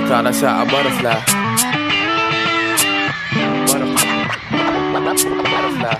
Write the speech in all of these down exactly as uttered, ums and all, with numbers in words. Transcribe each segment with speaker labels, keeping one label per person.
Speaker 1: Thought I saw a butterfly. Butterfly. Butterfly.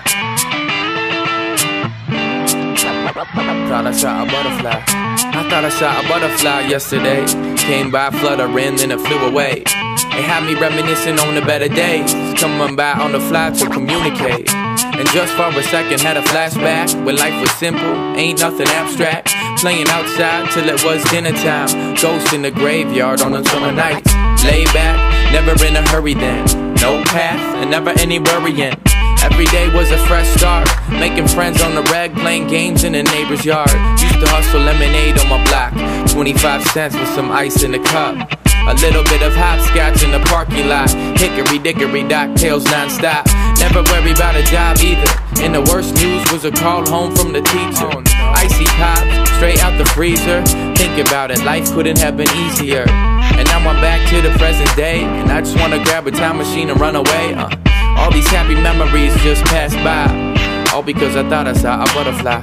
Speaker 1: Thought I saw a butterfly. I thought I saw a butterfly yesterday. Came by fluttering, then it flew away. It had me reminiscing on the better days, coming by on the fly to communicate. And just for a second had a flashback when life was simple, ain't nothing abstract. Playing outside till it was dinner time. Ghost in the graveyard on a summer night. Lay back, never in a hurry then. No path and never any worrying. Every day was a fresh start. Making friends on the reg, playing games in the neighbor's yard. Used to hustle lemonade on my block. twenty-five cents with some ice in the cup. A little bit of hopscotch in the parking lot. Hickory dickory dock tails non-stop. Never worry about a job either. And the worst news was a call home from the teacher. Icy pop, straight out the freezer. Think about it, life couldn't have been easier. And now I'm back to the present day, and I just wanna grab a time machine and run away. uh, All these happy memories just passed by, all because I thought I saw a butterfly.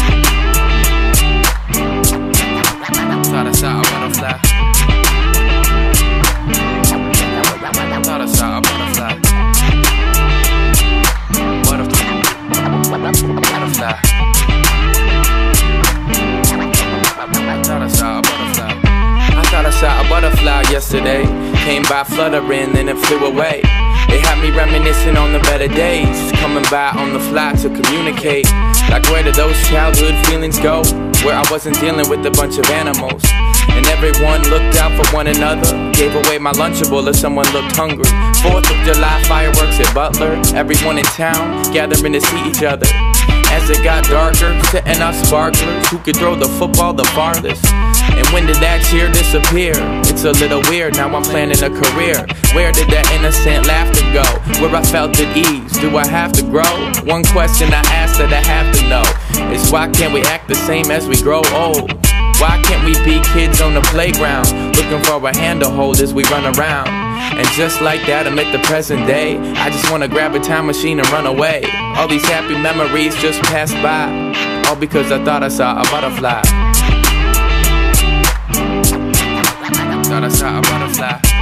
Speaker 1: Thought I saw a butterfly. Thought I saw a butterfly. Butterfly. Butterfly. Thought I saw a butterfly. I thought I saw a butterfly yesterday. Came by fluttering, then it flew away. It had me reminiscing on the better days, coming by on the fly to communicate. Like where did those childhood feelings go? Where I wasn't dealing with a bunch of animals. And everyone looked out for one another. Gave away my Lunchable if someone looked hungry. Fourth of July fireworks at Butler. Everyone in town gathering to see each other. As it got darker, setting up sparklers. Who could throw the football the farthest? And when did that cheer disappear? It's a little weird, now I'm planning a career. Where did that innocent laughter go? Where I felt at ease, do I have to grow? One question I ask that I have to know is why can't we act the same as we grow old? Why can't we be kids on the playground, looking for a hand to hold as we run around? And just like that, I'm at the present day. I just wanna grab a time machine and run away. All these happy memories just passed by, all because I thought I saw a butterfly. Thought I saw a butterfly.